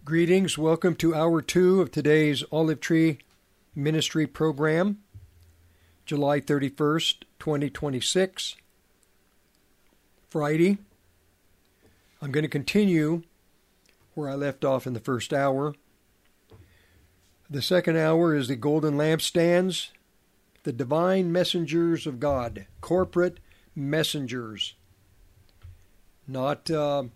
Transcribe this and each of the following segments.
Greetings. Welcome to Hour 2 of today's Olive Tree Ministry Program, July 31st, 2026, Friday. I'm going to continue where I left off in the first hour. The second hour is the Golden Lampstands, the Divine Messengers of God, corporate messengers, not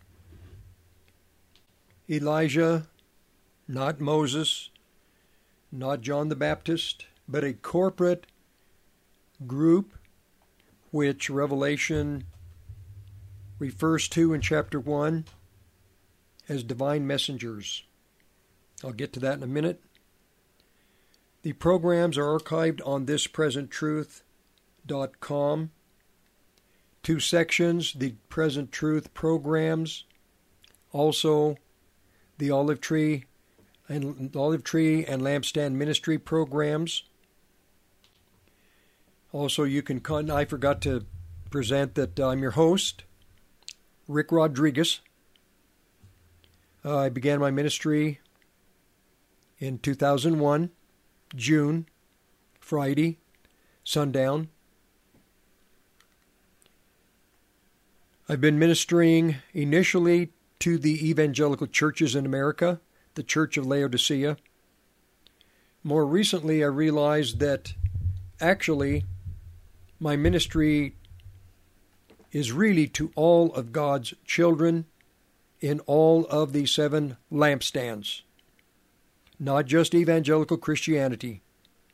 Elijah, not Moses, not John the Baptist, but a corporate group which Revelation refers to in chapter 1 as divine messengers. I'll get to that in a minute. The programs are archived on thispresenttruth.com. 2 sections, the Present Truth programs, also the Olive Tree and Lampstand Ministry programs. Also, you can I forgot to present that I'm your host, Rick Rodriguez. I began my ministry in 2001, June, Friday, sundown. I've been ministering initially to the evangelical churches in America, the Church of Laodicea. More recently, I realized that actually my ministry is really to all of God's children in all of the 7 lampstands, not just evangelical Christianity.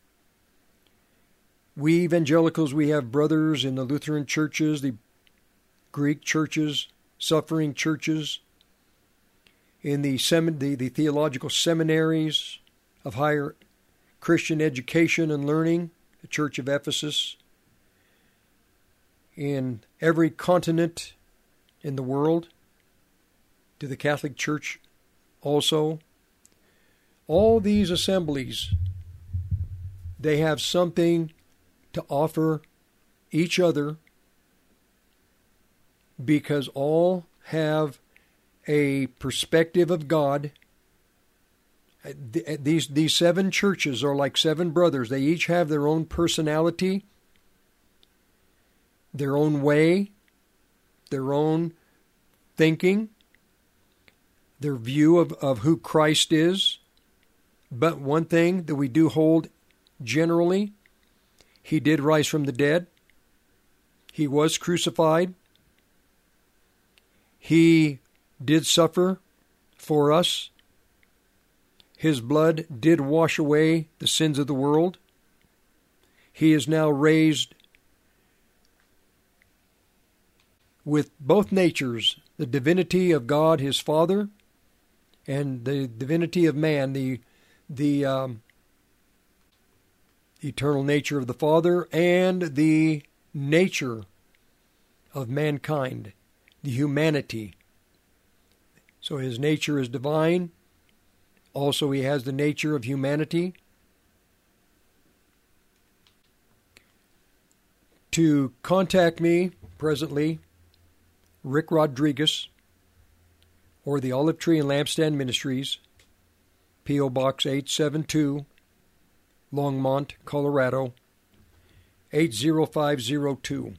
We evangelicals, we have brothers in the Lutheran churches, the Greek churches, suffering churches, in the theological seminaries of higher Christian education and learning, the Church of Ephesus, in every continent in the world, to the Catholic Church also. All these assemblies, they have something to offer each other because all have a perspective of God. These 7 churches are like 7 brothers. They each have their own personality, their own way, their own thinking, their view of who Christ is. But one thing that we do hold generally, He did rise from the dead. He was crucified. He did suffer for us. His blood did wash away the sins of the world. He is now raised with both natures, the divinity of God, His Father, and the divinity of man, the eternal nature of the Father, and the nature of mankind, the humanity. So His nature is divine. Also, He has the nature of humanity. To contact me presently, Rick Rodriguez, or the Olive Tree and Lampstand Ministries, P.O. Box 872, Longmont, Colorado, 80502.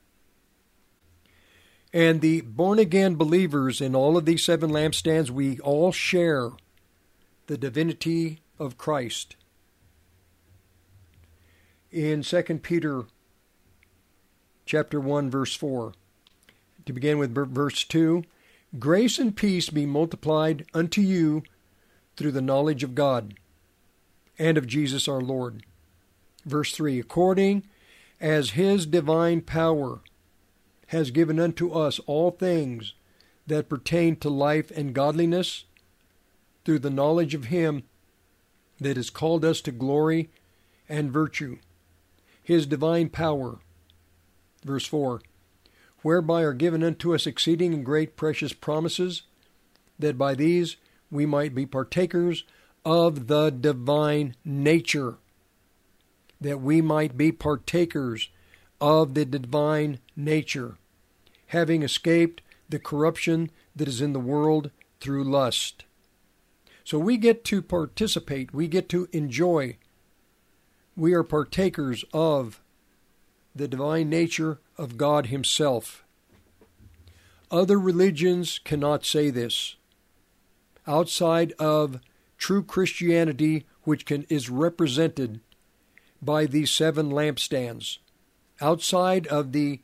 And the born-again believers in all of these 7 lampstands, we all share the divinity of Christ. In 2 Peter chapter 1, verse 4, to begin with verse 2, grace and peace be multiplied unto you through the knowledge of God and of Jesus our Lord. Verse 3, according as His divine power has given unto us all things that pertain to life and godliness, through the knowledge of Him that has called us to glory and virtue. His divine power, verse 4, whereby are given unto us exceeding and great precious promises, that by these we might be partakers of the divine nature, that we might be partakers of the divine nature, having escaped the corruption that is in the world through lust. So we get to participate. We get to enjoy. We are partakers of the divine nature of God Himself. Other religions cannot say this. Outside of true Christianity, which is represented by these 7 lampstands, outside of the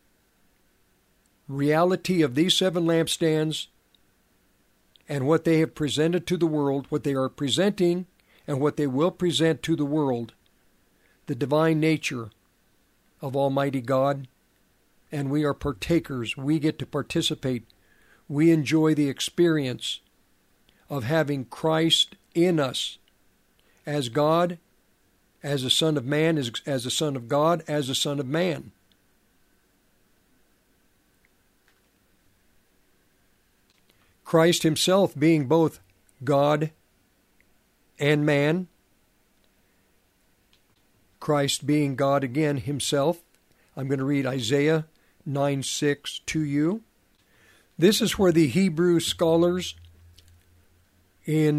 reality of these 7 lampstands and what they have presented to the world, what they are presenting and what they will present to the world, the divine nature of Almighty God, and we are partakers. We get to participate. We enjoy the experience of having Christ in us as God, as a Son of Man, as a Son of God, as a Son of Man. Christ Himself being both God and man, Christ being God again Himself. I'm going to read Isaiah 9:6 to you. This is where the Hebrew scholars in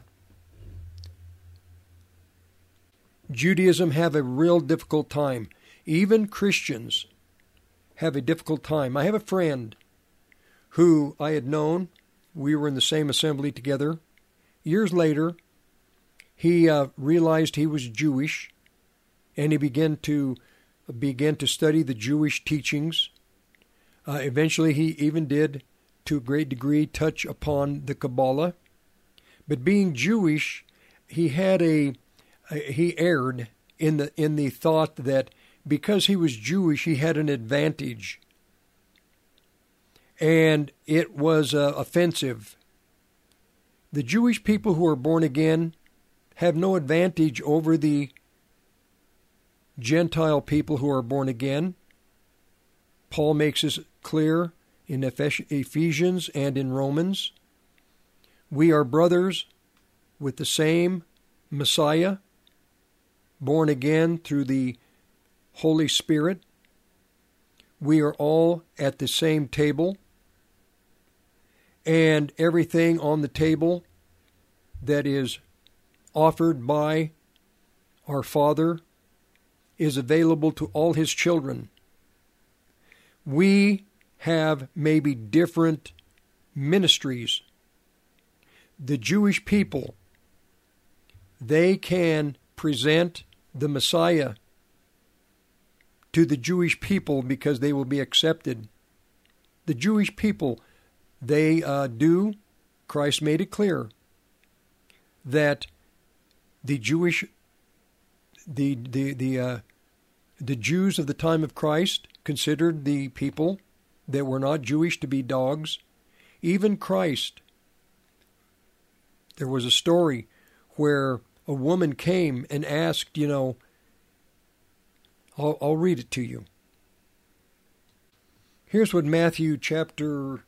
Judaism have a real difficult time. Even Christians have a difficult time. I have a friend who I had known. We were in the same assembly together. Years later, he realized he was Jewish, and he began to study the Jewish teachings. Eventually, he even did, to a great degree, touch upon the Kabbalah. But being Jewish, he erred in the thought that because he was Jewish, he had an advantage. And it was offensive. The Jewish people who are born again have no advantage over the Gentile people who are born again. Paul makes this clear in Ephesians and in Romans. We are brothers with the same Messiah, born again through the Holy Spirit. We are all at the same table, and everything on the table that is offered by our Father is available to all His children. We have maybe different ministries. The Jewish people, they can present the Messiah to the Jewish people because they will be accepted. The Jewish people, they do. Christ made it clear that the Jews of the time of Christ considered the people that were not Jewish to be dogs. Even Christ. There was a story where a woman came and asked, I'll read it to you. Here's what Matthew chapter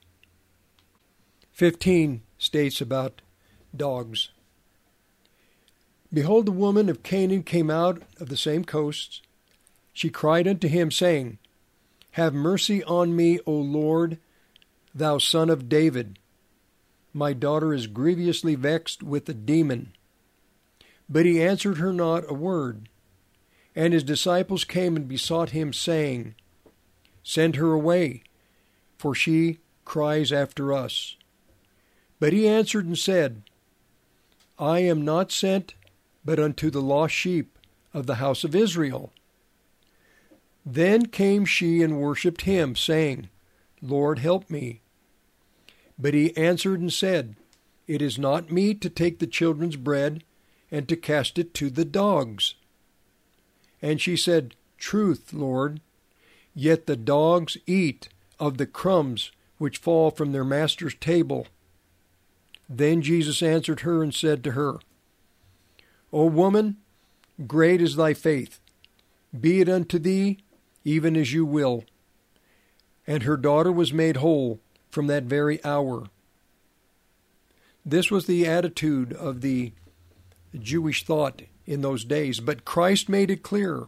15 states about dogs. Behold, the woman of Canaan came out of the same coasts. She cried unto him, saying, Have mercy on me, O Lord, thou Son of David. My daughter is grievously vexed with a demon. But he answered her not a word. And his disciples came and besought him, saying, Send her away, for she cries after us. But he answered and said, I am not sent but unto the lost sheep of the house of Israel. Then came she and worshipped him, saying, Lord, help me. But he answered and said, It is not meet to take the children's bread and to cast it to the dogs. And she said, Truth, Lord, yet the dogs eat of the crumbs which fall from their master's table. Then Jesus answered her and said to her, O woman, great is thy faith. Be it unto thee even as you will. And her daughter was made whole from that very hour. This was the attitude of the Jewish thought in those days. But Christ made it clear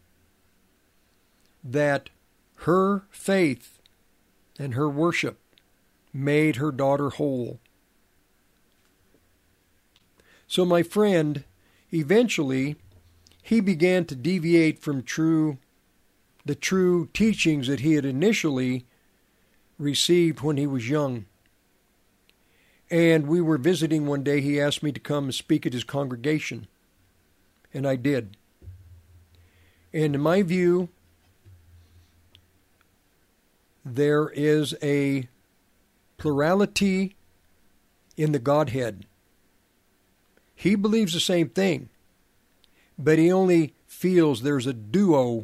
that her faith and her worship made her daughter whole. So my friend, eventually, he began to deviate from the true teachings that he had initially received when he was young. And we were visiting one day. He asked me to come and speak at his congregation, and I did. And in my view, there is a plurality in the Godhead. He believes the same thing, but he only feels there's a duo.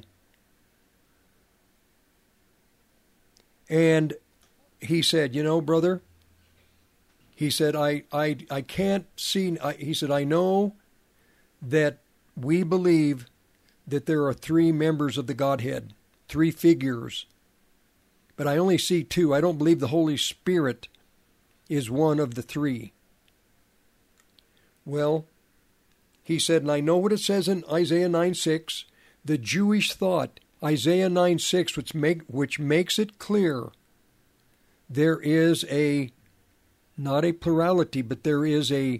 And he said, brother, he said, I can't see, he said, I know that we believe that there are three members of the Godhead, three figures, but I only see two. I don't believe the Holy Spirit is one of the three. Well, he said, and I know what it says in Isaiah 9:6, the Jewish thought, Isaiah 9:6, which makes it clear there is not a plurality, but there is it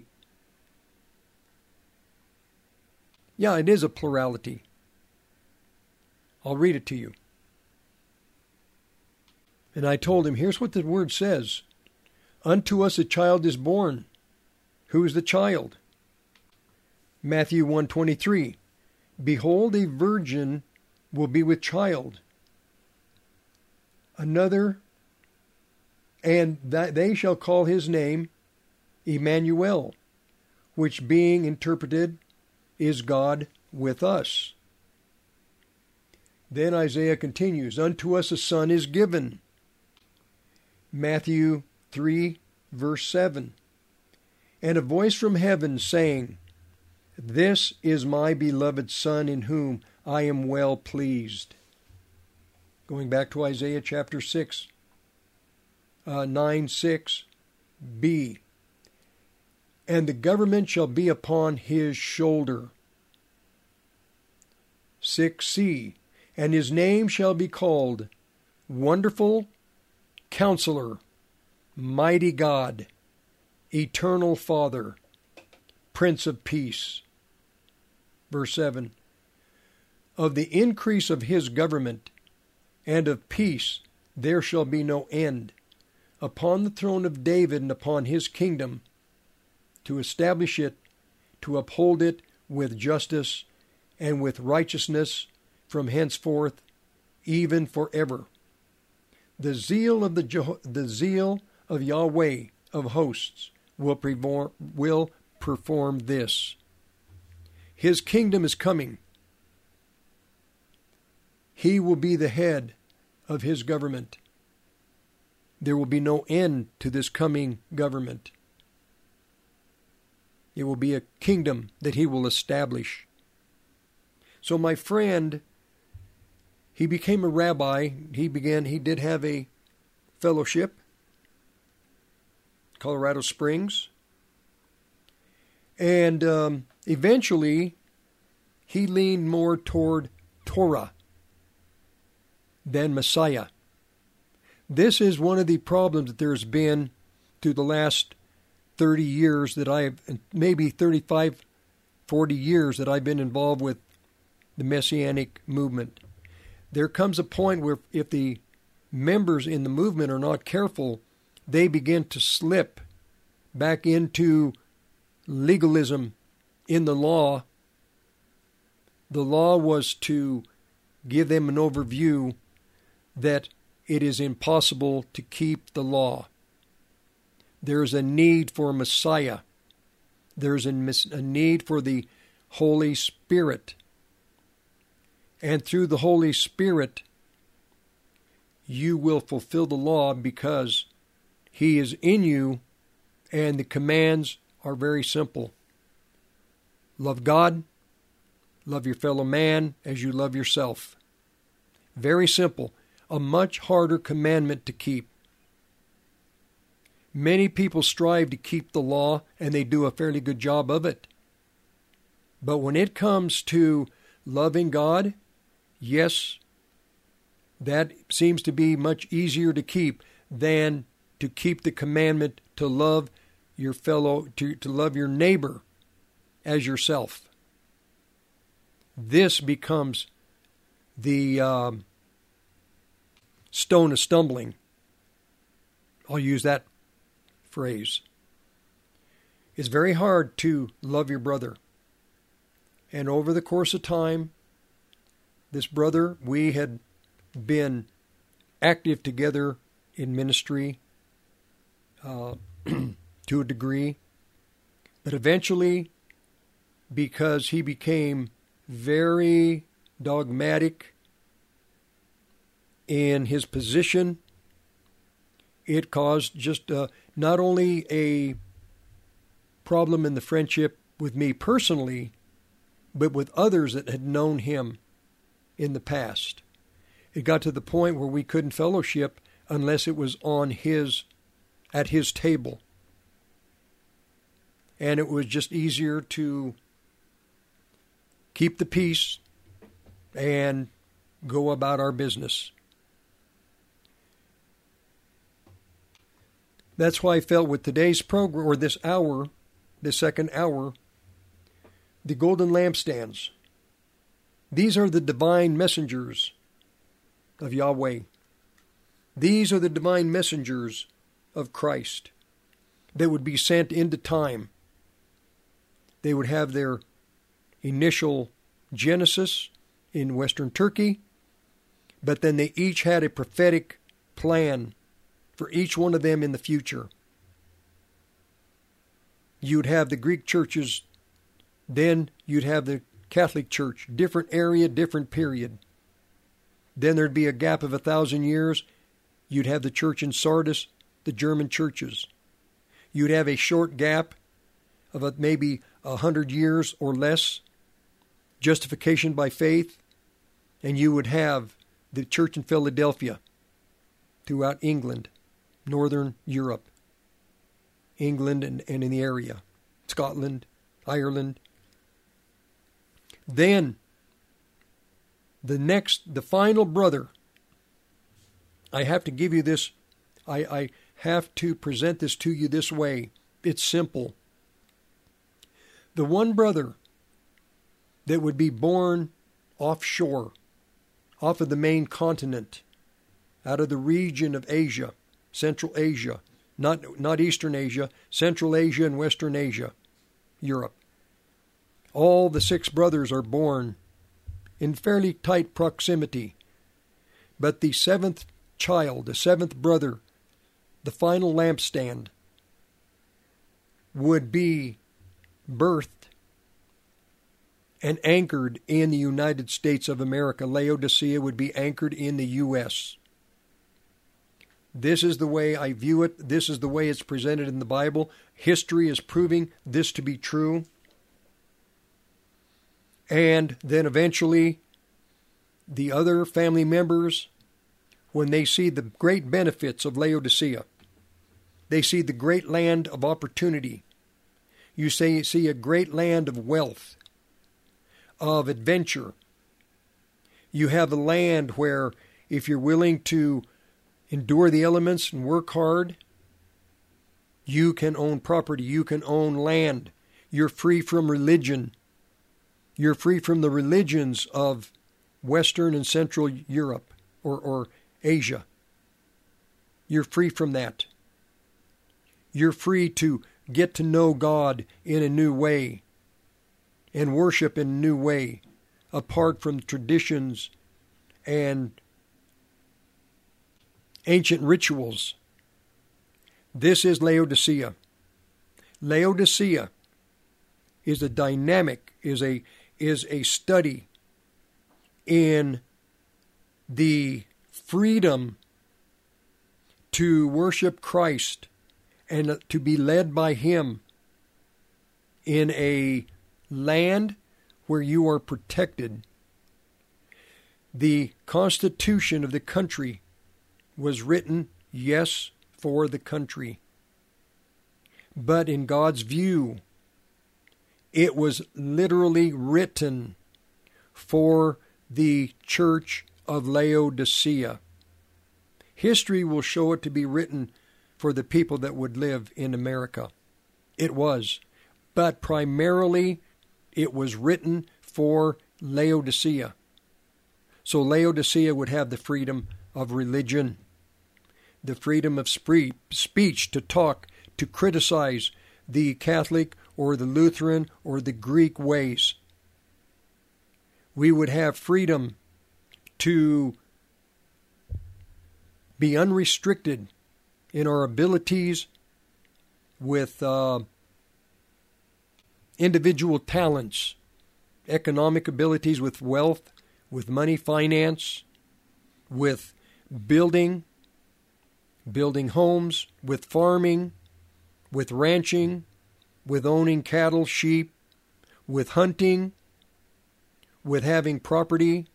is a plurality. I'll read it to you. And I told him, here's what the word says. Unto us a child is born. Who is the child? Matthew 1:23. Behold, a virgin will be with child. Another, and that they shall call his name Emmanuel, which being interpreted is God with us. Then Isaiah continues, unto us a son is given. Matthew 3, verse 7. And a voice from heaven saying, This is my beloved Son in whom I am well pleased. Going back to Isaiah chapter 6, 9:6b. And the government shall be upon his shoulder. 6c. And his name shall be called Wonderful Counselor, Mighty God, Eternal Father, Prince of Peace. Verse 7. Of the increase of his government and of peace there shall be no end, upon the throne of David and upon his kingdom, to establish it, to uphold it with justice and with righteousness from henceforth, even forever. The zeal of Yahweh of hosts will perform this. His kingdom is coming. He will be the head of his government. There will be no end to this coming government. It will be a kingdom that he will establish. So my friend, he became a rabbi. He did have a fellowship, Colorado Springs. And eventually, he leaned more toward Torah than Messiah. This is one of the problems that there's been through the last 30 years maybe 35, 40 years that I've been involved with the Messianic movement. There comes a point where if the members in the movement are not careful, they begin to slip back into legalism in the law. The law was to give them an overview that it is impossible to keep the law. There's a need for a Messiah. There's a need for the Holy Spirit. And through the Holy Spirit, you will fulfill the law because He is in you, and the commands are very simple. Love God, love your fellow man as you love yourself. Very simple. A much harder commandment to keep. Many people strive to keep the law, and they do a fairly good job of it. But when it comes to loving God, yes, that seems to be much easier to keep than to keep the commandment to love your fellow, to love your neighbor as yourself. This becomes the stone of stumbling. I'll use that phrase. It's very hard to love your brother. And over the course of time, this brother, we had been active together in ministry to a degree. But eventually, because he became very dogmatic in his position, it caused just not only a problem in the friendship with me personally, but with others that had known him in the past. It got to the point where we couldn't fellowship unless it was at his table. And it was just easier to keep the peace and go about our business. That's why I felt with today's program, or this hour, the second hour, the golden lampstands. These are the divine messengers of Yahweh. These are the divine messengers of Christ that would be sent into time. They would have their initial genesis in Western Turkey, but then they each had a prophetic plan for each one of them in the future. You'd have the Greek churches, then you'd have the Catholic Church, different area, different period. Then there'd be a gap of 1,000 years. You'd have the church in Sardis, the German churches. You'd have a short gap of maybe 100 years or less, justification by faith, and you would have the church in Philadelphia throughout England, Northern Europe, England and in the area, Scotland, Ireland. Then, the final brother, I have to give you this, I have to present this to you this way. It's simple. The one brother that would be born offshore, off of the main continent, out of the region of Asia, Central Asia, not Eastern Asia, Central Asia and Western Asia, Europe. All the 6 brothers are born in fairly tight proximity. But the 7th child, the 7th brother, the final lampstand, would be birthed and anchored in the United States of America. Laodicea would be anchored in the U.S. This is the way I view it. This is the way it's presented in the Bible. History is proving this to be true. And then eventually, the other family members, when they see the great benefits of Laodicea, they see the great land of opportunity. You see a great land of wealth, of adventure. You have a land where if you're willing to endure the elements and work hard, you can own property, you can own land. You're free from religion. You're free from the religions of Western and Central Europe or Asia. You're free from that. You're free to get to know God in a new way and worship in a new way, apart from traditions and ancient rituals. This is Laodicea. Laodicea is a dynamic, is a study in the freedom to worship Christ and to be led by Him in a land where you are protected. The Constitution of the country was written, yes, for the country. But in God's view, it was literally written for the Church of Laodicea. History will show it to be written for the people that would live in America. It was. But primarily it was written for Laodicea. So Laodicea would have the freedom of religion, the freedom of speech to talk, to criticize the Catholic or the Lutheran or the Greek ways. We would have freedom to be unrestricted in our abilities with individual talents, economic abilities, with wealth, with money, finance, with building homes, with farming, with ranching, with owning cattle, sheep, with hunting, with having property.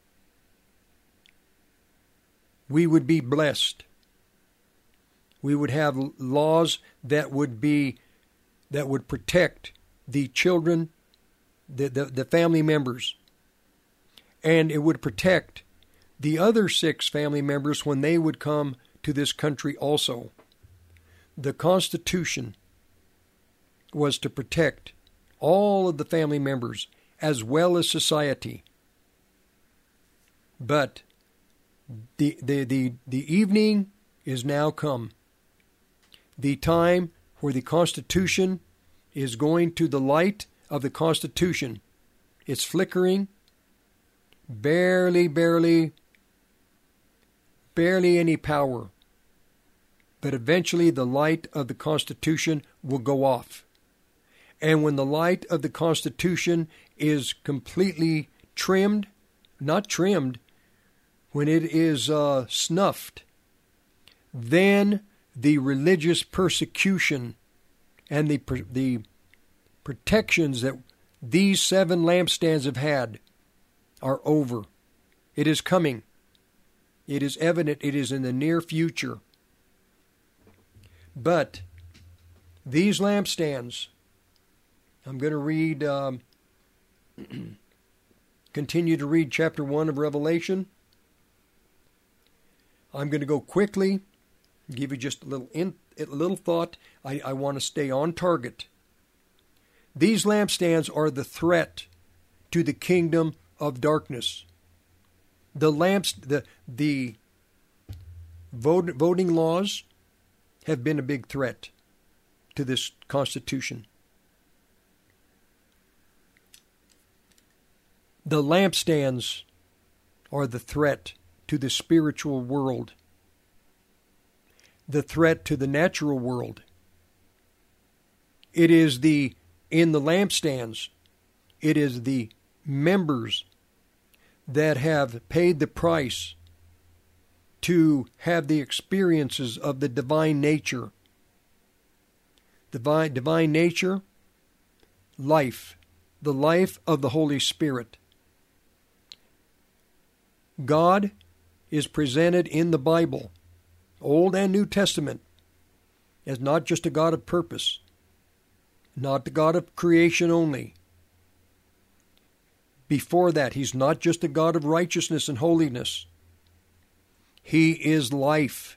We would be blessed. We would have laws that would protect the children, the family members, and it would protect the other 6 family members when they would come to this country also. The Constitution was to protect all of the family members as well as society. But the evening is now come. The time where the Constitution is going to the light of the Constitution. It's flickering, barely any power. But eventually the light of the Constitution will go off. And when the light of the Constitution is completely trimmed, not trimmed, when it is snuffed, then the religious persecution and the protections that these 7 lampstands have had are over. It is coming. It is evident. It is in the near future. But these lampstands, I'm going to read, continue to read chapter 1 of Revelation. I'm going to go quickly, give you just a little thought. I want to stay on target. These lampstands are the threat to the kingdom of darkness. The voting laws have been a big threat to this Constitution. The lampstands are the threat to the spiritual world, the threat to the natural world. It is in the lampstands, it is the members that have paid the price to have the experiences of the divine nature. Divine nature, life, the life of the Holy Spirit. God is presented in the Bible, Old and New Testament, as not just a God of purpose, not the God of creation only. Before that, He's not just a God of righteousness and holiness. He is life,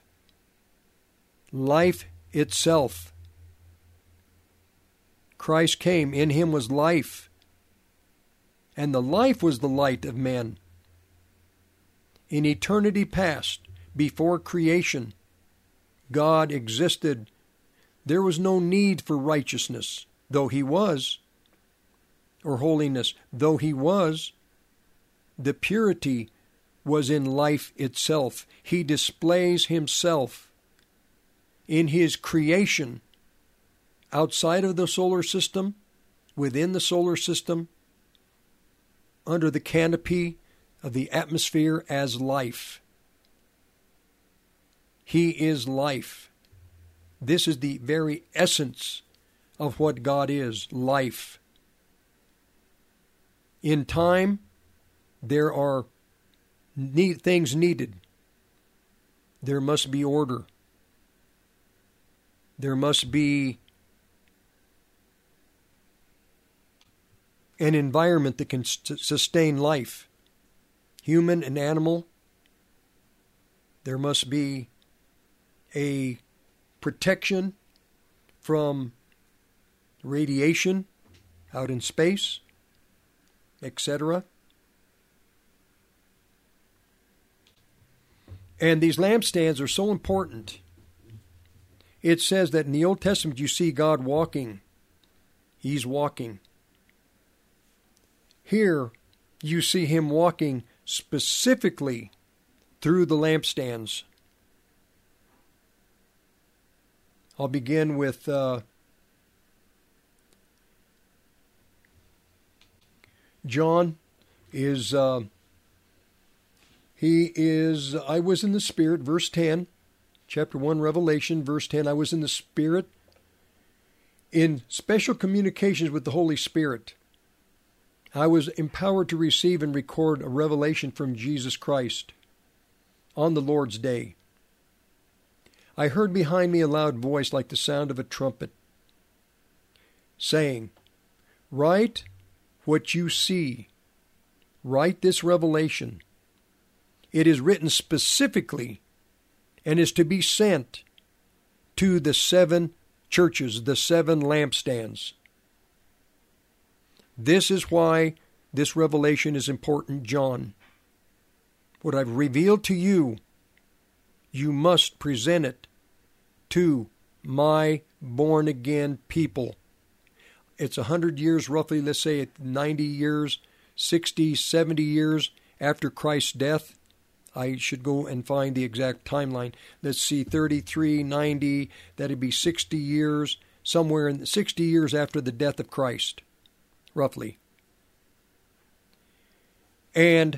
life itself. Christ came, in Him was life, and the life was the light of men. In eternity past, before creation, God existed. There was no need for righteousness, though He was, or holiness, though He was. The purity was in life itself. He displays Himself in His creation, outside of the solar system, within the solar system, under the canopy of the atmosphere as life. He is life. This is the very essence of what God is, life. In time, there are things needed. There must be order. There must be an environment that can sustain life, human and animal. There must be a protection from radiation out in space. etc. And these lampstands are so important. It says that in the Old Testament you see God walking. He's walking. Here you see him walking specifically through the lampstands. I'll begin with John is, I was in the Spirit, verse 10, chapter 1, Revelation, verse 10, I was in the Spirit in special communications with the Holy Spirit. I was empowered to receive and record a revelation from Jesus Christ on the Lord's day. I heard behind me a loud voice like the sound of a trumpet, saying, "Write what you see. Write this revelation. It is written specifically and is to be sent to the 7 churches, the 7 lampstands." This is why this revelation is important, John. What I've revealed to you, you must present it to my born-again people. It's 100 years, roughly, let's say 90 years, 60, 70 years after Christ's death. I should go and find the exact timeline. Let's see, 33, 90, that'd be 60 years, somewhere in 60 years after the death of Christ, roughly. And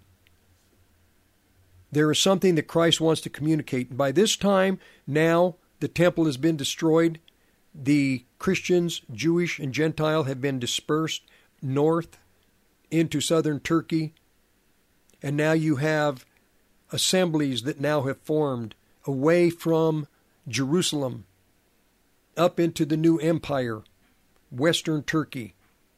there is something that Christ wants to communicate. And by this time, now, the temple has been destroyed. The Christians, Jewish and Gentile, have been dispersed north into southern Turkey. And now you have assemblies that now have formed away from Jerusalem up into the new empire, western Turkey.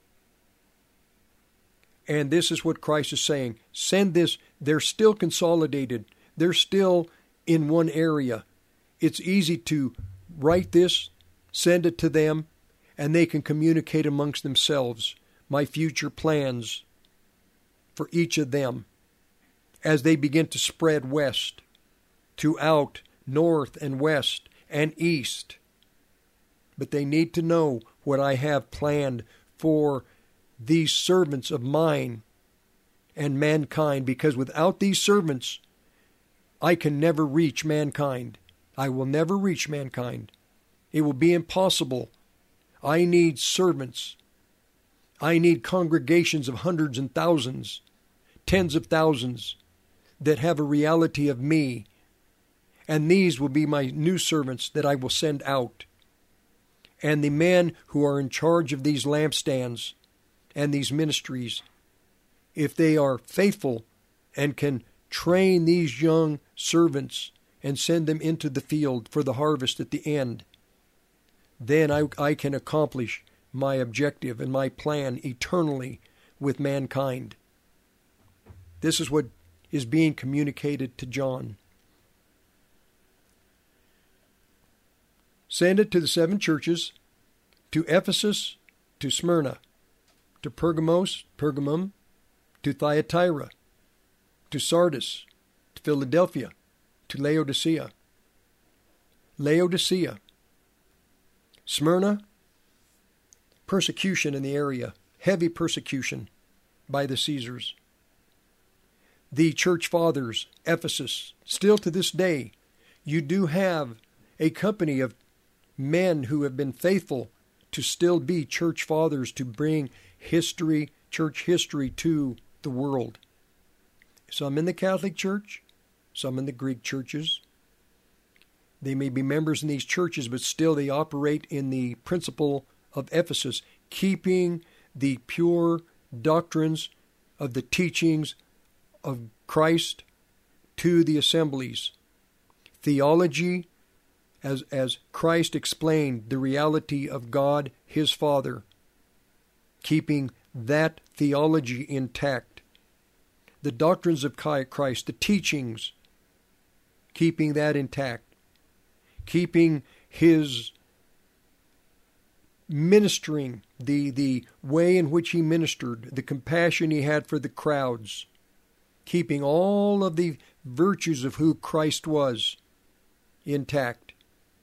And this is what Christ is saying. Send this. They're still consolidated. They're still in one area. It's easy to write this, send it to them, and they can communicate amongst themselves my future plans for each of them as they begin to spread west, throughout north and west and east. But they need to know what I have planned for these servants of mine and mankind, because without these servants, I can never reach mankind. I will never reach mankind. It will be impossible. I need servants. I need congregations of hundreds and thousands, tens of thousands, that have a reality of me. And these will be my new servants that I will send out. And the men who are in charge of these lampstands and these ministries, if they are faithful and can train these young servants and send them into the field for the harvest at the end, then I can accomplish my objective and my plan eternally with mankind. This is what is being communicated to John. Send it to the 7 churches, to Ephesus, to Smyrna, to Pergamum, to Thyatira, to Sardis, to Philadelphia, to Laodicea. Smyrna, persecution in the area, heavy persecution by the Caesars. The church fathers, Ephesus, still to this day, you do have a company of men who have been faithful to still be church fathers, to bring history, church history to the world. Some in the Catholic Church, some in the Greek churches. They may be members in these churches, but still they operate in the principle of Ephesus, keeping the pure doctrines of the teachings of Christ to the assemblies. Theology, as Christ explained the reality of God, his Father, keeping that theology intact. The doctrines of Christ, the teachings, keeping that intact. Keeping his ministering, the way in which he ministered, the compassion he had for the crowds, keeping all of the virtues of who Christ was intact,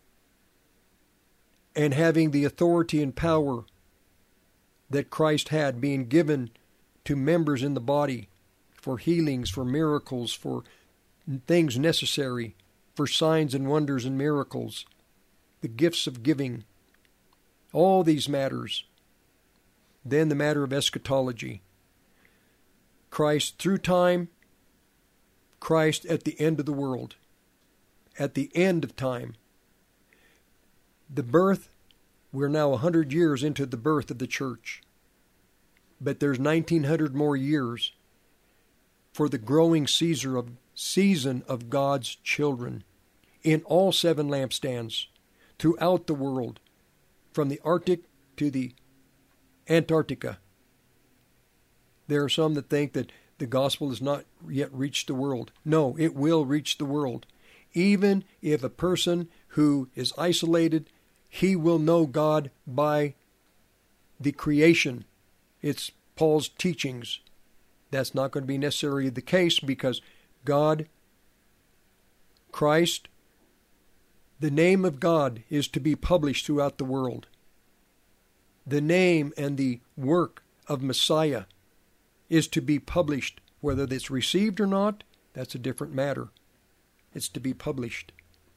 and having the authority and power that Christ had being given to members in the body for healings, for miracles, for things necessary, for signs and wonders and miracles, the gifts of giving, all these matters. Then the matter of eschatology. Christ through time, Christ at the end of the world, at the end of time. The birth, we're now 100 years into the birth of the church. But there's 1900 more years for the growing season of God's children in all 7 lampstands throughout the world, from the Arctic to the Antarctica. There are some that think that the gospel has not yet reached the world. No, it will reach the world. Even if a person who is isolated, he will know God by the creation. It's Paul's teachings. That's not going to be necessarily the case because God, Christ, the name of God is to be published throughout the world. The name and the work of Messiah is to be published. Whether it's received or not, that's a different matter. It's to be published.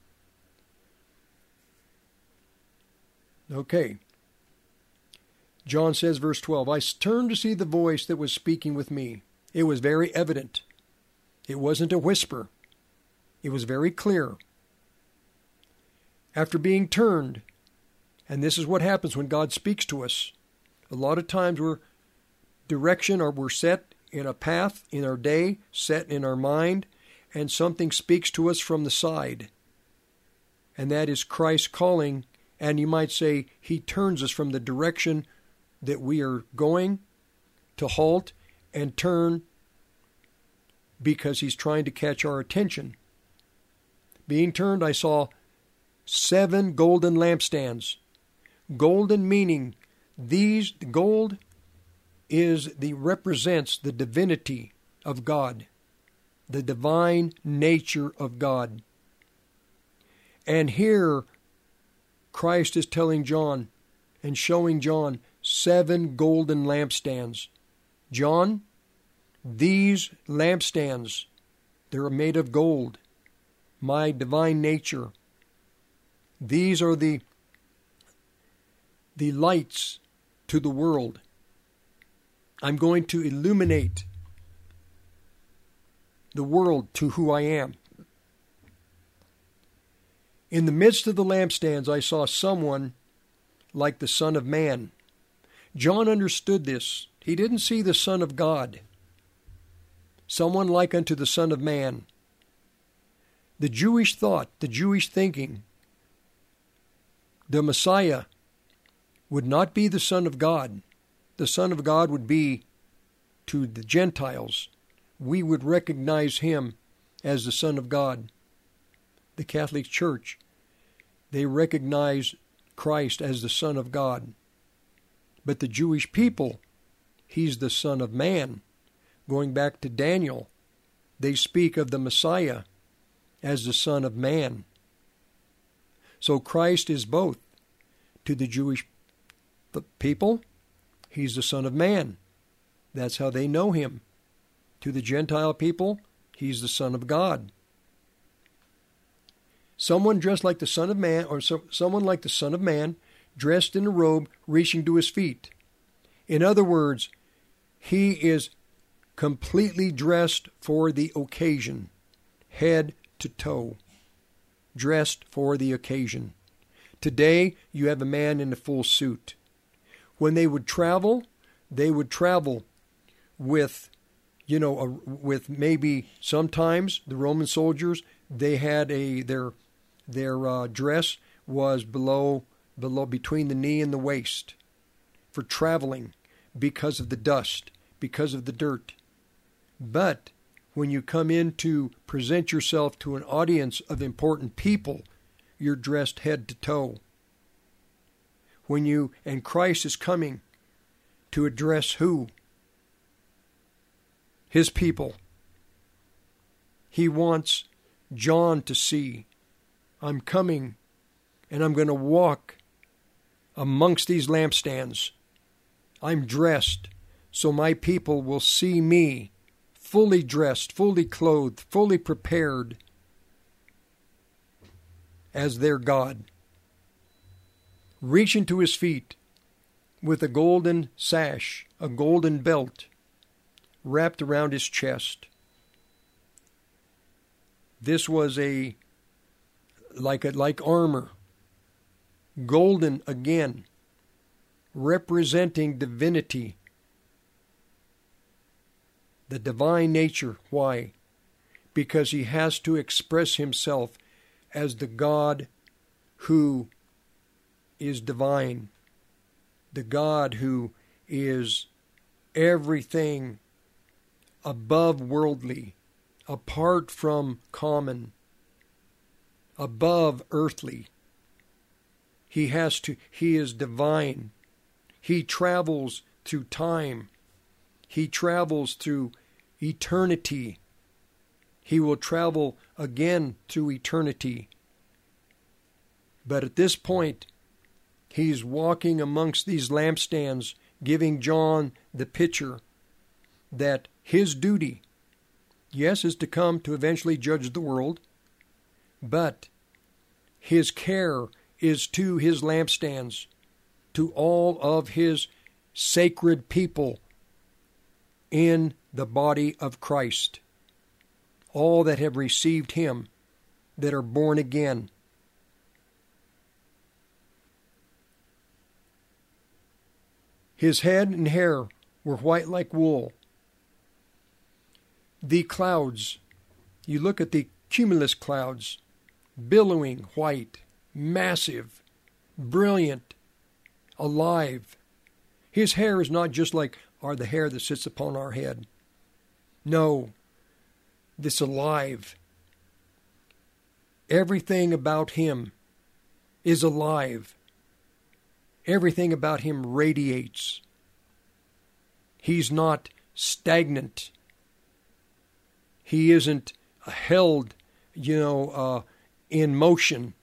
Okay. John says, verse 12, I turned to see the voice that was speaking with me. It was very evident. It wasn't a whisper. It was very clear. After being turned, and this is what happens when God speaks to us. A lot of times we're set in a path in our day, set in our mind, and something speaks to us from the side. And that is Christ calling, and you might say he turns us from the direction that we are going to halt and turn because he's trying to catch our attention. Being turned, I saw 7 golden lampstands. Golden meaning gold represents the divinity of God, the divine nature of God. And here Christ is telling John and showing John 7 golden lampstands. John, these lampstands, they're made of gold, my divine nature. These are the lights to the world. I'm going to illuminate the world to who I am. In the midst of the lampstands, I saw someone like the Son of Man. John understood this. He didn't see the Son of God. Someone like unto the Son of Man. The Jewish thought, the Jewish thinking, the Messiah would not be the Son of God. The Son of God would be to the Gentiles. We would recognize him as the Son of God. The Catholic Church, they recognize Christ as the Son of God. But the Jewish people, he's the Son of Man. Going back to Daniel, they speak of the Messiah as the Son of Man. So Christ is both. To the Jewish people, he's the Son of Man. That's how they know him. To the Gentile people, he's the Son of God. Someone dressed like the Son of Man, or someone like the Son of Man, dressed in a robe reaching to his feet. In other words, he is completely dressed for the occasion, head to toe, dressed for the occasion. Today, you have a man in a full suit. When they would travel with, with maybe sometimes the Roman soldiers, they had their dress was below between the knee and the waist for traveling because of the dust, because of the dirt. But when you come in to present yourself to an audience of important people, you're dressed head to toe. and Christ is coming to address who? His people. He wants John to see, I'm coming and I'm going to walk amongst these lampstands. I'm dressed so my people will see me fully dressed, fully clothed, fully prepared as their God. Reaching to his feet with a golden sash, a golden belt wrapped around his chest. This was like armor, golden again, representing divinity, the divine nature. Why? Because he has to express himself as the God who is divine, the God who is everything above worldly, apart from common, above earthly. He is divine. He travels through time. He travels through eternity. He will travel again through eternity. But at this point, he's walking amongst these lampstands, giving John the picture that his duty, yes, is to come to eventually judge the world, but his care is to his lampstands, to all of his sacred people in the body of Christ, all that have received him, that are born again. His head and hair were white like wool. The clouds, you look at the cumulus clouds, billowing white, massive, brilliant, alive. His hair is not just like the hair that sits upon our head. No, this alive. Everything about him is alive. Everything about him radiates. He's not stagnant. He isn't held, in motion.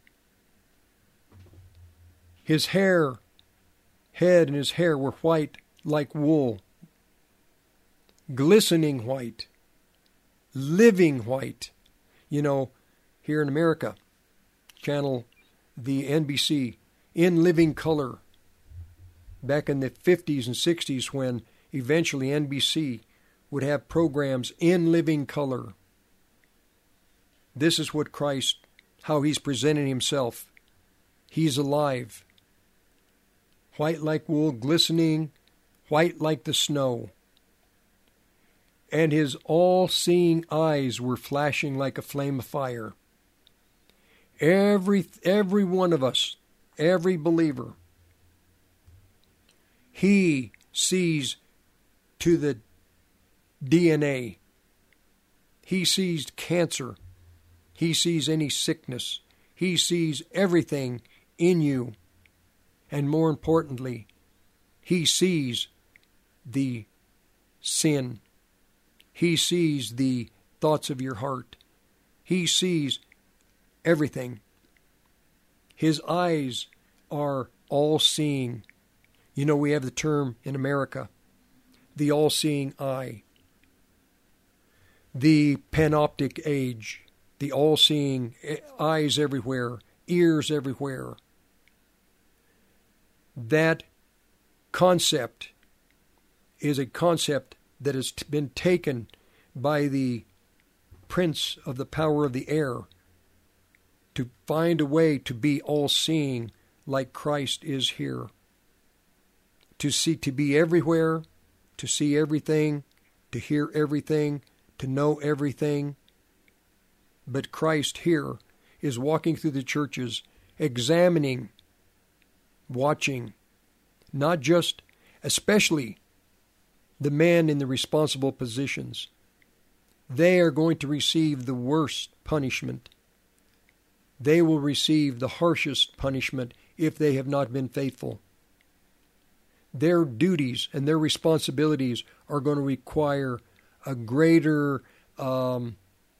His head and his hair were white like wool, glistening white, living white. Here in America, channel the NBC, in living color. Back in the 50s and 60s, when eventually NBC would have programs in living color. This is what Christ, how he's presenting himself. He's alive. White like wool, glistening, white like the snow. And his all-seeing eyes were flashing like a flame of fire. Every one of us, every believer, he sees to the DNA. He sees cancer. He sees any sickness. He sees everything in you. And more importantly, he sees the sin. He sees the thoughts of your heart. He sees everything. His eyes are all-seeing. We have the term in America, the all-seeing eye. The panoptic age, the all-seeing eyes everywhere, ears everywhere. That concept is a concept that has been taken by the prince of the power of the air to find a way to be all-seeing like Christ is here. To be everywhere, to see everything, to hear everything, to know everything. But Christ here is walking through the churches, examining, watching, not just, especially the men in the responsible positions. They are going to receive the worst punishment. They will receive the harshest punishment if they have not been faithful. their duties and their responsibilities are going to require a greater, to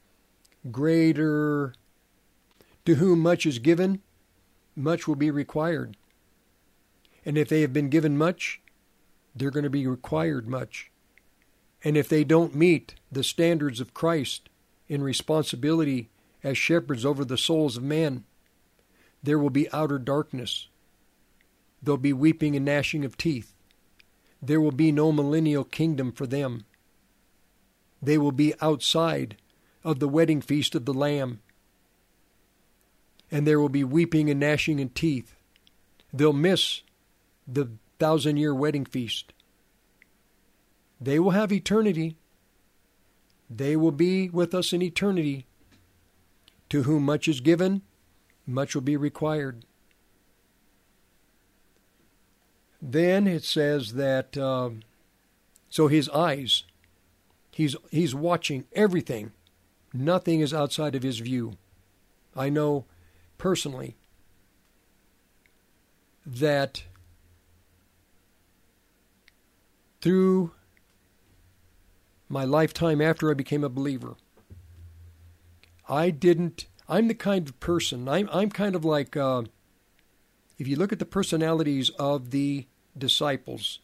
whom much is given, much will be required. And if they have been given much, they're going to be required much. And if they don't meet the standards of Christ in responsibility as shepherds over the souls of men, there will be outer darkness. There'll be weeping and gnashing of teeth. There will be no millennial kingdom for them. They will be outside of the wedding feast of the Lamb. And there will be weeping and gnashing of teeth. They'll miss the 1,000-year wedding feast. They will have eternity. They will be with us in eternity. To whom much is given, much will be required. Then it says that, so his eyes, he's watching everything. Nothing is outside of his view. I know personally that through my lifetime after I became a believer, I'm the kind of person, I'm kind of like, if you look at the personalities of the disciples,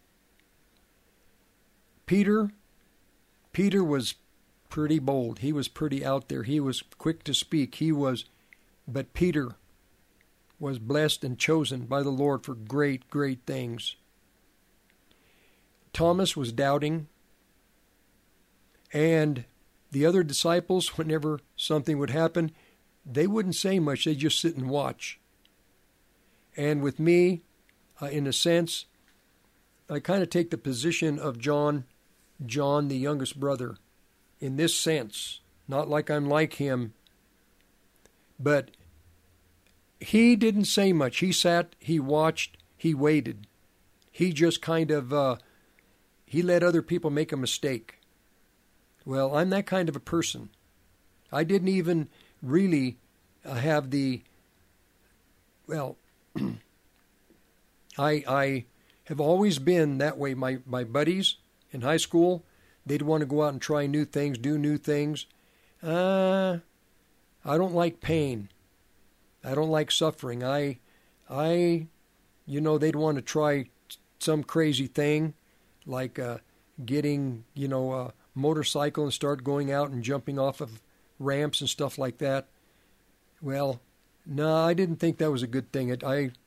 Peter was pretty bold. He was pretty out there. He was quick to speak. But Peter was blessed and chosen by the Lord for great, great things. Thomas was doubting. And the other disciples, whenever something would happen, they wouldn't say much. They'd just sit and watch. And with me, in a sense, I kind of take the position of John, the youngest brother, in this sense. Not like I'm like him, but he didn't say much. He sat, he watched, he waited. He just kind of, he let other people make a mistake. Well, I'm that kind of a person. I didn't even really have the, I have always been that way. My buddies in high school, they'd want to go out and try new things, do new things. I don't like pain. I don't like suffering. They'd want to try some crazy thing, like getting, a motorcycle and start going out and jumping off of ramps and stuff like that. Well, no, I didn't think that was a good thing.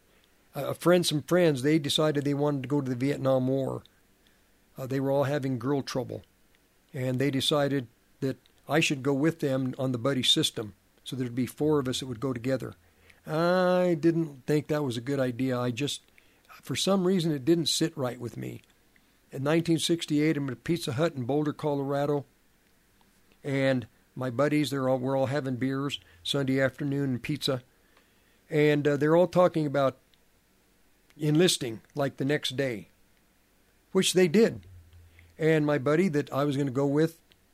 Some friends, they decided they wanted to go to the Vietnam War. They were all having girl trouble. And they decided that I should go with them on the buddy system. So there'd be 4 of us that would go together. I didn't think that was a good idea. For some reason, it didn't sit right with me. In 1968, I'm at a Pizza Hut in Boulder, Colorado. And my buddies, we're all having beers Sunday afternoon and pizza. And they're all talking about enlisting like the next day, which they did. And my buddy that I was going to go with,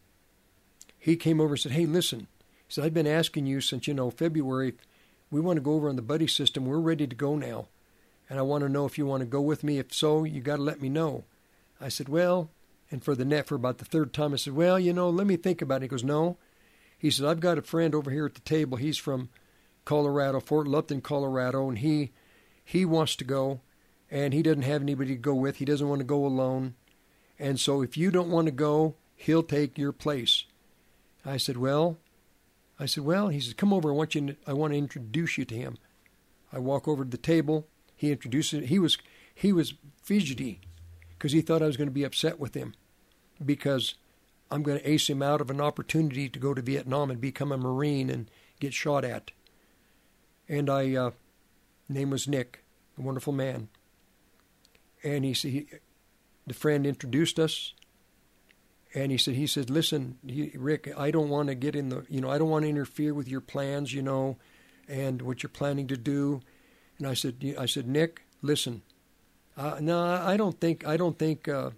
he came over and said, "Hey, listen," he said, "I've been asking you since, February. We want to go over on the buddy system. We're ready to go now. And I want to know if you want to go with me. If so, you got to let me know." I said, "Well," and for about the 3rd time, I said, "Well, let me think about it." He goes, "No." He said, "I've got a friend over here at the table. He's from Colorado, Fort Lupton, Colorado, and he wants to go, and he doesn't have anybody to go with. He doesn't want to go alone. And so if you don't want to go, he'll take your place." I said, well, he said, "Come over. I want to introduce you to him." I walk over to the table. He introduced it. He was fidgety because he thought I was going to be upset with him because I'm going to ace him out of an opportunity to go to Vietnam and become a Marine and get shot at. And name was Nick, a wonderful man. And the friend introduced us. And he said, "Listen, Rick, I don't want to get in I don't want to interfere with your plans, and what you're planning to do." And I said, "Nick, listen, no, I don't think I don't think I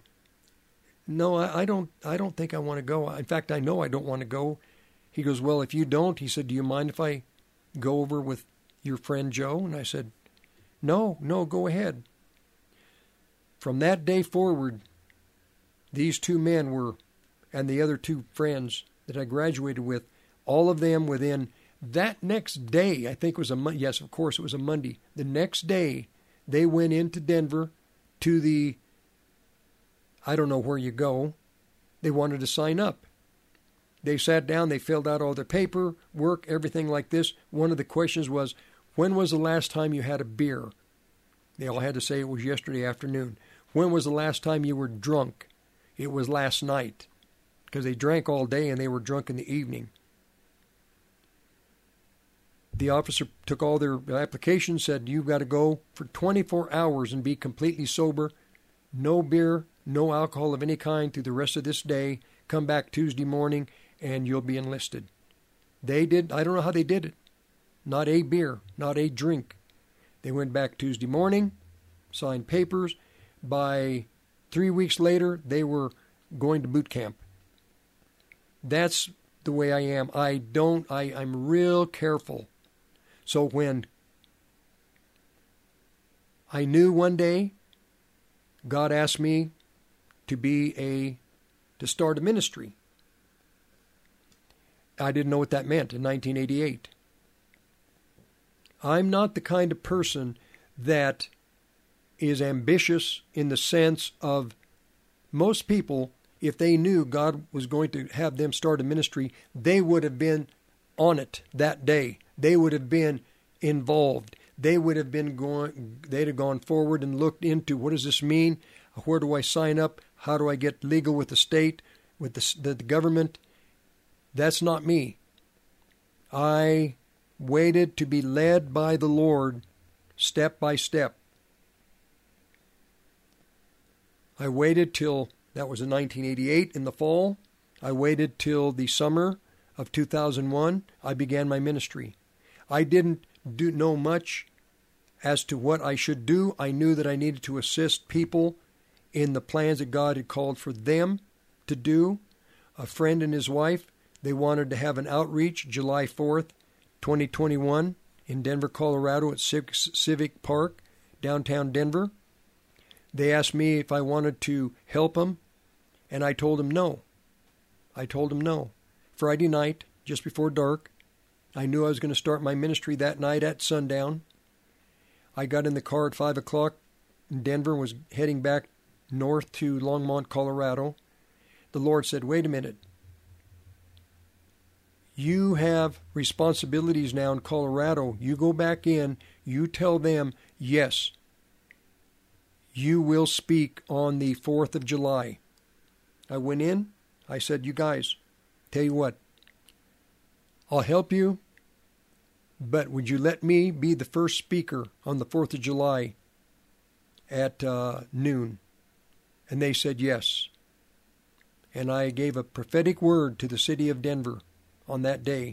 want to go. In fact, I know I don't want to go." He goes, "Well, if you don't," he said, "do you mind if I go over with your friend Joe?" And I said, No, go ahead." From that day forward, these two men were, and the other two friends that I graduated with, all of them within that next day, I think it was a Monday. Yes, of course, it was a Monday. The next day, they went into Denver to the, I don't know where you go. They wanted to sign up. They sat down, they filled out all their paperwork, everything like this. One of the questions was, when was the last time you had a beer? They all had to say it was yesterday afternoon. When was the last time you were drunk? It was last night. Because they drank all day and they were drunk in the evening. The officer took all their applications, said, you've got to go for 24 hours and be completely sober. No beer, no alcohol of any kind through the rest of this day. Come back Tuesday morning and you'll be enlisted. They did, I don't know how they did it. Not a beer, not a drink. They went back Tuesday morning, signed papers. By 3 weeks later, they were going to boot camp. That's the way I am. I'm real careful. So when I knew one day God asked me to start a ministry, I didn't know what that meant in 1988. I'm not the kind of person that is ambitious in the sense of most people, if they knew God was going to have them start a ministry, they would have been on it that day. They would have been involved. They'd have gone forward and looked into, what does this mean? Where do I sign up? How do I get legal with the state, with the government? That's not me. I waited to be led by the Lord step by step. I waited till, that was in 1988 in the fall. I waited till the summer of 2001. I began my ministry. I didn't know much as to what I should do. I knew that I needed to assist people in the plans that God had called for them to do. A friend and his wife, they wanted to have an outreach July 4th, 2021 in Denver, Colorado at Civic Park, downtown Denver. They asked me if I wanted to help them, and I told them no. Friday night, just before dark, I knew I was going to start my ministry that night at sundown. I got in the car at 5 o'clock in Denver and was heading back north to Longmont, Colorado. The Lord said, wait a minute. You have responsibilities now in Colorado. You go back in. You tell them, yes, you will speak on the 4th of July. I went in. I said, you guys, tell you what, I'll help you, but would you let me be the first speaker on the 4th of July at noon? And they said yes. And I gave a prophetic word to the city of Denver on that day.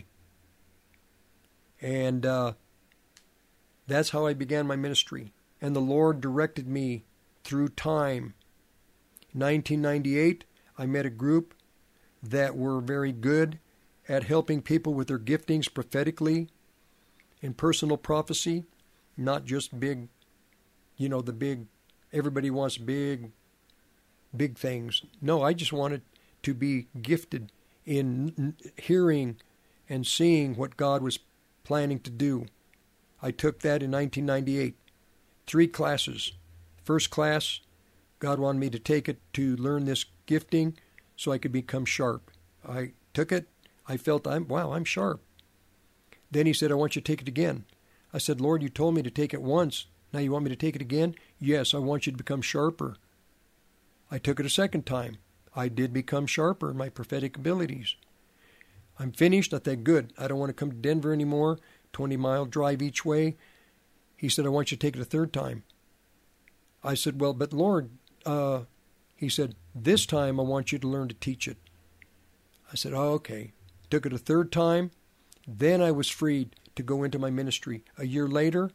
And that's how I began my ministry. And the Lord directed me through time. In 1998, I met a group that were very good at helping people with their giftings prophetically in personal prophecy, not just big, everybody wants big things. No, I just wanted to be gifted in hearing and seeing what God was planning to do. I took that in 1998. 3 classes. First class, God wanted me to take it to learn this gifting so I could become sharp. I took it. I felt, I'm sharp. Then he said, I want you to take it again. I said, Lord, you told me to take it once. Now you want me to take it again? Yes, I want you to become sharper. I took it a second time. I did become sharper in my prophetic abilities. I'm finished. I thought, good. I don't want to come to Denver anymore. 20-mile drive each way. He said, I want you to take it a third time. I said, well, but Lord, he said, this time I want you to learn to teach it. I said, oh, okay. Took it a third time. Then I was freed to go into my ministry. A year later,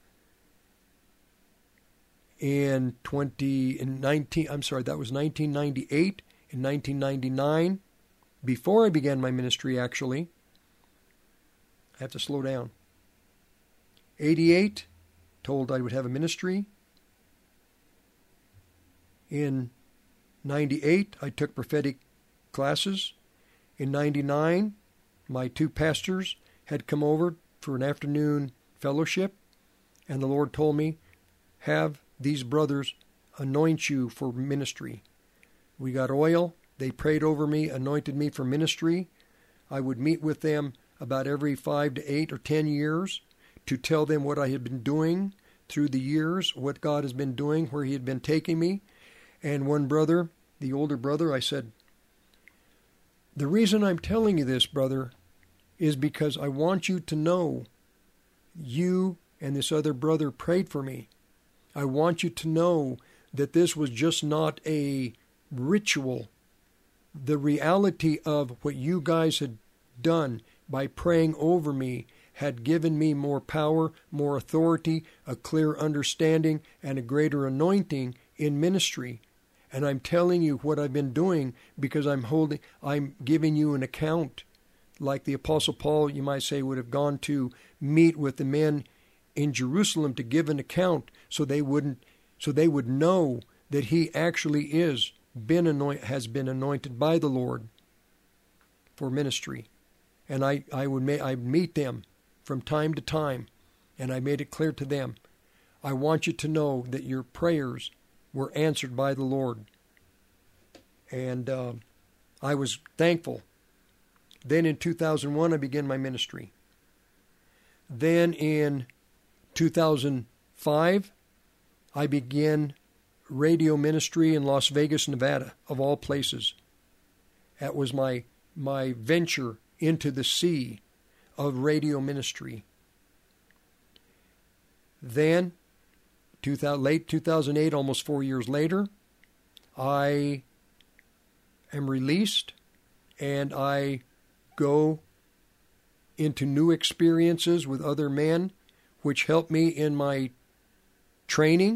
that was 1998. In 1999, before I began my ministry, actually, I have to slow down. 88, told I would have a ministry. In 98, I took prophetic classes. In 99, my two pastors had come over for an afternoon fellowship, and the Lord told me, have these brothers anoint you for ministry. We got oil. They prayed over me, anointed me for ministry. I would meet with them about every 5 to 8 or 10 years to tell them what I had been doing through the years, what God has been doing, where He had been taking me. And one brother, the older brother, I said, the reason I'm telling you this, brother, is because I want you to know you and this other brother prayed for me. I want you to know that this was just not a ritual. The reality of what you guys had done by praying over me had given me more power, more authority, a clear understanding, and a greater anointing in ministry. And I'm telling you what I've been doing because I'm giving you an account. Like the Apostle Paul, you might say, would have gone to meet with the men in Jerusalem to give an account so they would know that he actually has been anointed by the Lord for ministry. And I'd meet them from time to time, and I made it clear to them, I want you to know that your prayers were answered by the Lord. And I was thankful. Then in 2001, I began my ministry. Then in 2005, I began radio ministry in Las Vegas, Nevada, of all places. That was my venture into the sea of radio ministry. Then, late 2008, almost 4 years later, I am released and I go into new experiences with other men, which help me in my training,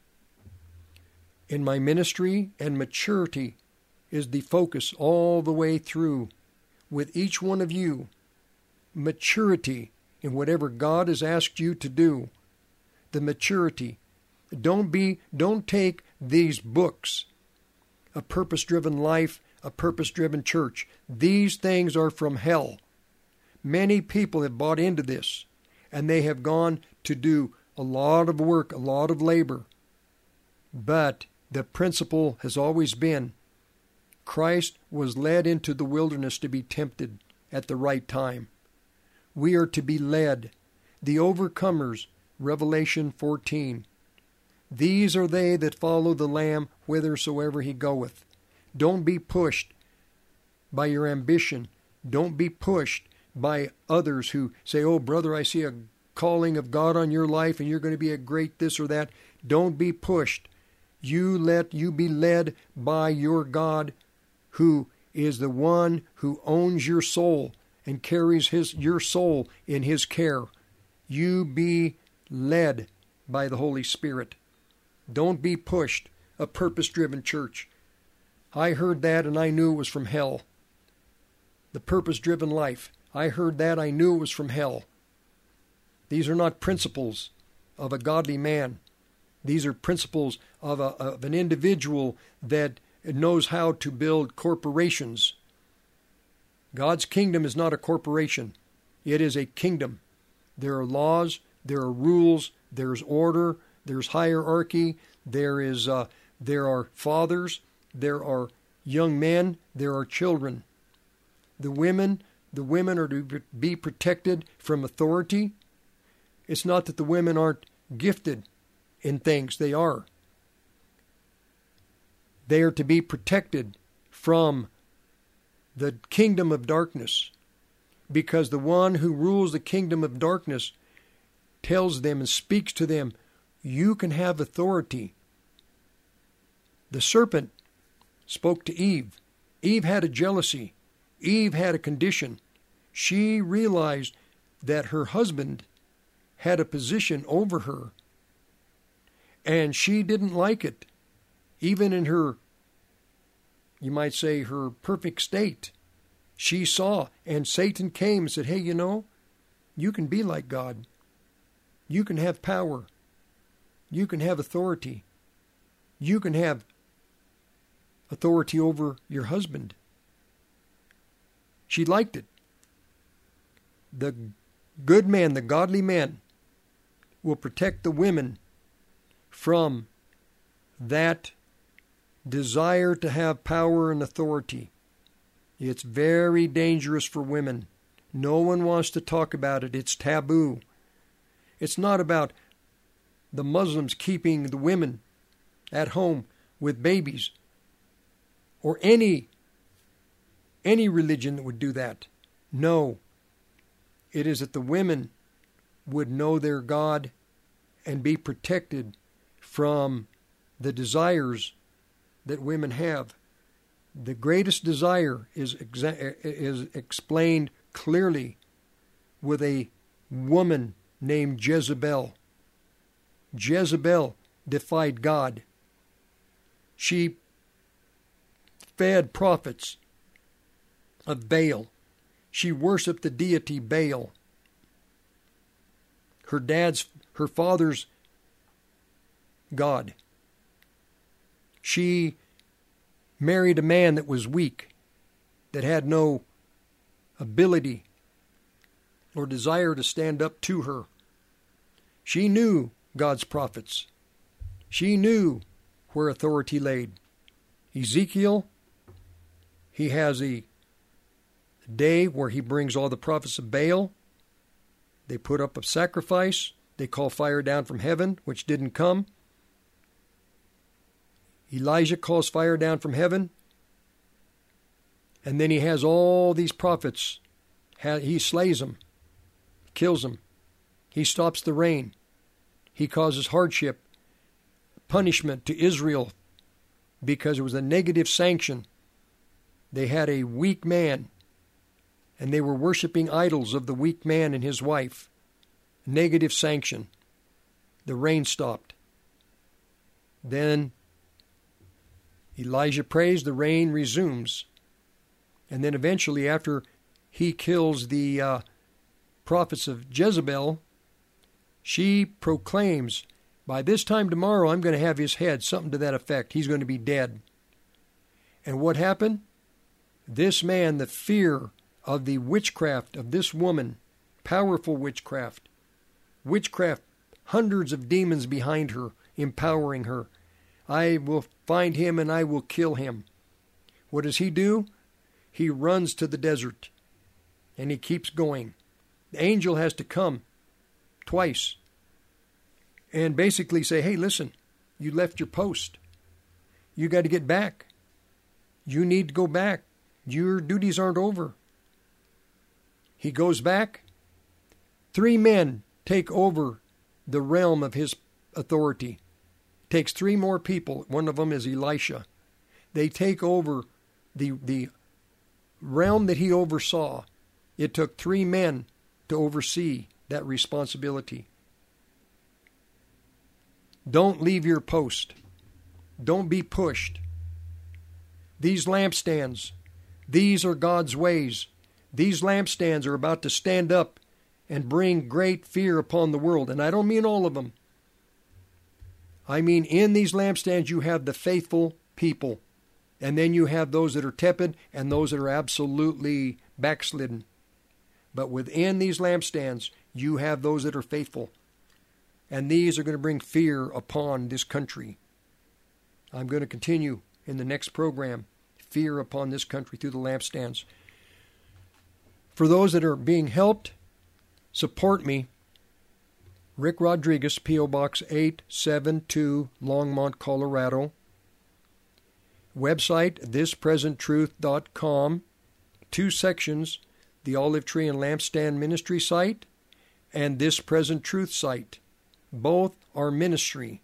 in my ministry, and maturity is the focus all the way through with each one of you. Maturity in whatever God has asked you to do. The maturity. Don't take these books, A Purpose-Driven Life, A Purpose-Driven Church. These things are from hell. Many people have bought into this, and they have gone to do a lot of work, a lot of labor. But the principle has always been, Christ was led into the wilderness to be tempted at the right time. We are to be led. The overcomers, Revelation 14. These are they that follow the Lamb whithersoever he goeth. Don't be pushed by your ambition. Don't be pushed by others who say, oh, brother, I see a calling of God on your life and you're going to be a great this or that. Don't be pushed. You be led by your God, who is the one who owns your soul and carries your soul in his care. You be led by the Holy Spirit. Don't be pushed. A purpose-driven church. I heard that and I knew it was from hell. The purpose-driven life. I heard that, I knew it was from hell. These are not principles of a godly man. These are principles of an individual that knows how to build corporations. God's kingdom is not a corporation. It is a kingdom. There are laws, there are rules, there's order, there's hierarchy, there are fathers, there are young men, there are children. The women are to be protected from authority. It's not that the women aren't gifted in things, they are. They are to be protected from the kingdom of darkness, because the one who rules the kingdom of darkness tells them and speaks to them, you can have authority. The serpent spoke to Eve. Eve had a jealousy. Eve had a condition. She realized that her husband had a position over her, and she didn't like it, even in her, you might say, her perfect state. She saw, and Satan came and said, hey, you can be like God. You can have power. You can have authority. You can have authority over your husband. She liked it. The good man, the godly man, will protect the women from that desire to have power and authority. It's very dangerous for women. No one wants to talk about it. It's taboo. It's not about the Muslims keeping the women at home with babies, or any religion that would do that. No. It is that the women would know their God and be protected from the desires that women have. The greatest desire is explained clearly with a woman named Jezebel. Jezebel defied God. She fed prophets of Baal. She worshipped the deity Baal. Her father's God. She married a man that was weak, that had no ability or desire to stand up to her. She knew God's prophets. She knew where authority laid. Ezekiel, he has a day where he brings all the prophets of Baal. They put up a sacrifice. They call fire down from heaven, which didn't come. Elijah calls fire down from heaven. And then he has all these prophets. He slays them, kills them. He stops the rain. He causes hardship, punishment to Israel because it was a negative sanction. They had a weak man, and they were worshiping idols of the weak man and his wife. Negative sanction. The rain stopped. Then Elijah prays, the rain resumes. And then eventually, after he kills the prophets of Jezebel, she proclaims, by this time tomorrow I'm going to have his head, something to that effect. He's going to be dead. And what happened? This man, the fear of the witchcraft of this woman, powerful witchcraft, hundreds of demons behind her, empowering her. I will find him and I will kill him. What does he do? He runs to the desert and he keeps going. The angel has to come twice and basically say, hey, listen, you left your post. You got to get back. You need to go back. Your duties aren't over. He goes back. 3 men take over the realm of his authority. Takes 3 more people. One of them is Elisha. They take over the realm that he oversaw. It took 3 men to oversee that responsibility. Don't leave your post. Don't be pushed. These lampstands, these are God's ways. These lampstands are about to stand up and bring great fear upon the world. And I don't mean all of them. I mean, in these lampstands, you have the faithful people. And then you have those that are tepid and those that are absolutely backslidden. But within these lampstands, you have those that are faithful. And these are going to bring fear upon this country. I'm going to continue in the next program, fear upon this country through the lampstands. For those that are being helped, support me. Rick Rodriguez, P.O. Box 872, Longmont, Colorado. Website, thispresenttruth.com. 2 sections, the Olive Tree and Lampstand Ministry site and This Present Truth site. Both are ministry.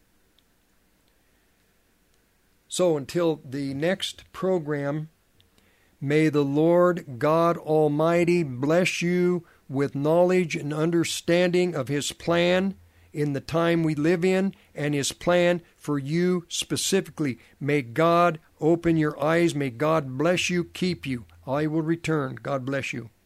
So until the next program, may the Lord God Almighty bless you with knowledge and understanding of His plan in the time we live in and His plan for you specifically. May God open your eyes. May God bless you, keep you. I will return. God bless you.